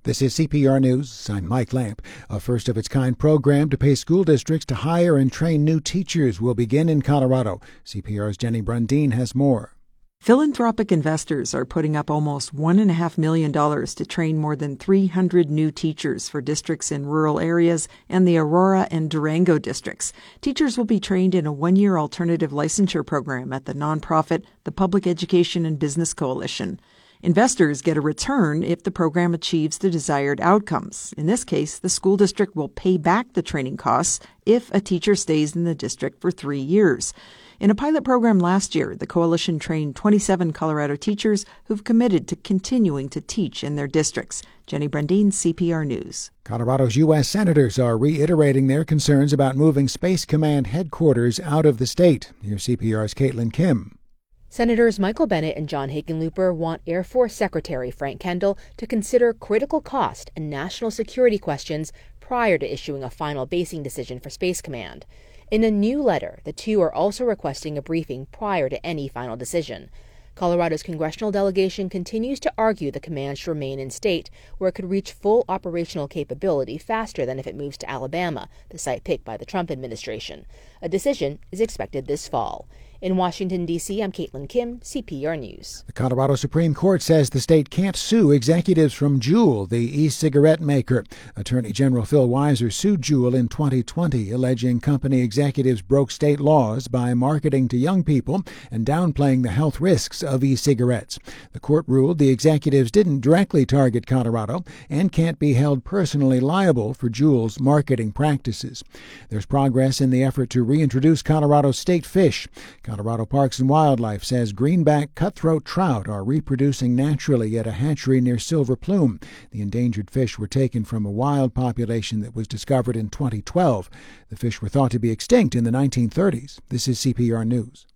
This is CPR News. I'm Mike Lamp. A first-of-its-kind program to pay school districts to hire and train new teachers will begin in Colorado. CPR's Jenny Brundin has more. Philanthropic investors are putting up almost $1.5 million to train more than 300 new teachers for districts in rural areas and the Aurora and Durango districts. Teachers will be trained in a one-year alternative licensure program at the nonprofit, the Public Education and Business Coalition. Investors get a return if the program achieves the desired outcomes. In this case, the school district will pay back the training costs if a teacher stays in the district for 3 years. In a pilot program last year, the coalition trained 27 Colorado teachers who've committed to continuing to teach in their districts. Jenny Brundin, CPR News. Colorado's U.S. senators are reiterating their concerns about moving Space Command headquarters out of the state. Here's CPR's Caitlin Kim. Senators Michael Bennet and John Hickenlooper want Air Force Secretary Frank Kendall to consider critical cost and national security questions prior to issuing a final basing decision for Space Command. In a new letter, the two are also requesting a briefing prior to any final decision. Colorado's congressional delegation continues to argue the command should remain in state, where it could reach full operational capability faster than if it moves to Alabama, the site picked by the Trump administration. A decision is expected this fall. In Washington, D.C., I'm Caitlin Kim, CPR News. The Colorado Supreme Court says the state can't sue executives from Juul, the e-cigarette maker. Attorney General Phil Weiser sued Juul in 2020, alleging company executives broke state laws by marketing to young people and downplaying the health risks of e-cigarettes. The court ruled the executives didn't directly target Colorado and can't be held personally liable for Juul's marketing practices. There's progress in the effort to reintroduce Colorado's state fish. Colorado Parks and Wildlife says greenback cutthroat trout are reproducing naturally at a hatchery near Silver Plume. The endangered fish were taken from a wild population that was discovered in 2012. The fish were thought to be extinct in the 1930s. This is CPR News.